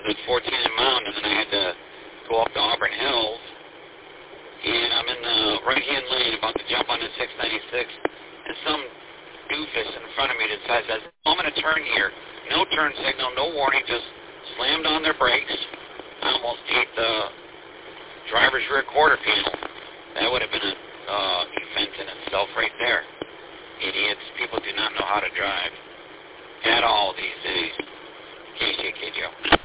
the 14 and Mound, and then I had to go up to Auburn Hills, and I'm in the right-hand lane about to jump on the 696, and some doofus in front of me decides, I'm going to turn here. No turn signal, no warning, just slammed on their brakes. I almost hit the driver's rear quarter panel. That would have been an offense in itself right there. Idiots. People do not know how to drive at all these days. KCKJ.